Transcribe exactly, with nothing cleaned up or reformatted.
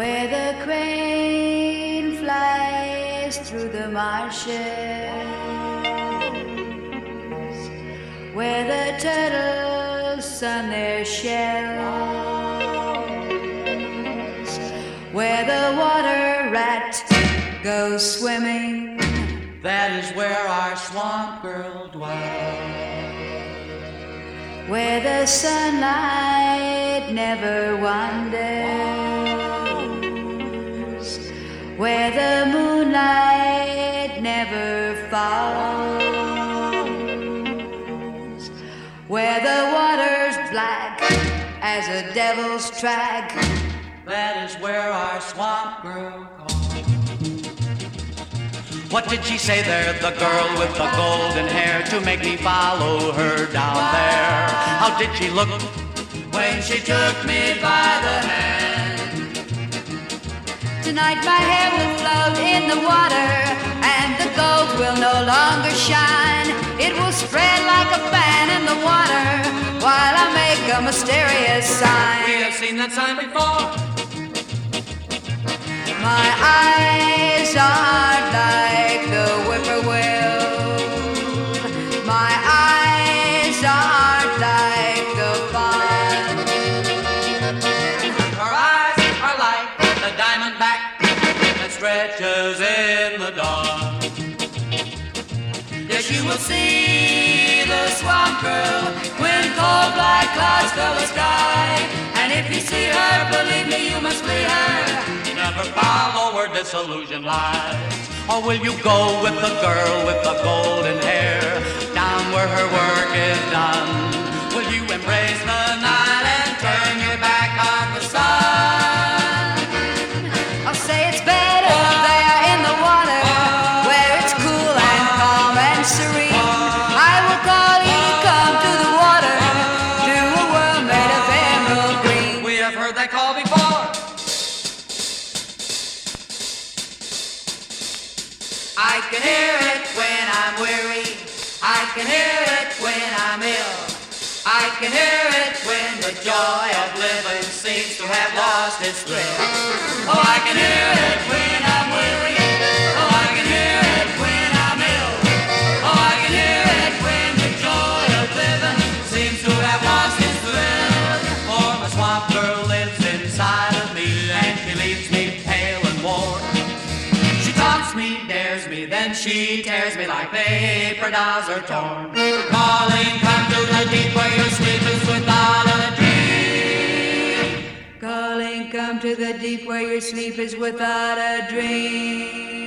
where the crane flies through the marshes, where the turtles sun their shells, where the water rat goes swimming. That is where our swamp girl dwells, where the sunlight never wanders, where the moonlight never falls, where the water's black as a devil's track. That is where our swamp girl calls. What did she say there, the girl with the golden hair, to make me follow her down there? How did she look when she took me by the hand? Tonight my hair will float in the water, and the gold will no longer shine. It will spread like a fan in the water while I make a mysterious sign. We have seen that sign before. My eyes are like the whippoorwill. My eyes are like the fawn. Her eyes are like the diamond back that stretches in the dawn. Yes, you will see the swamp girl when cold black clouds fill the sky. And if you see her, believe me, you must flee her. Never follow where disillusion lies. Or will you go with the girl with the golden hair, down where her work is done? Will you embrace the night and turn your back on the sun? I'll say it's better there in the water, where it's cool and calm and serene. I will call you, come to the water, to a world made of emerald green. We have heard that call before. I can hear it when I'm weary. I can hear it when I'm ill. I can hear it when the joy of living seems to have lost its thrill. Oh, I can hear it when I'm weary. Oh, I can hear it when I'm ill. Oh, I can hear it when the joy of living seems to have lost its thrill. For my swamp girl lives inside of me, and she leaves me pale and worn. She taunts me, dares me, then she tears me like paper dolls are torn. Calling, come to the deep where your sleep is without a dream. Calling, come to the deep where your sleep is without a dream.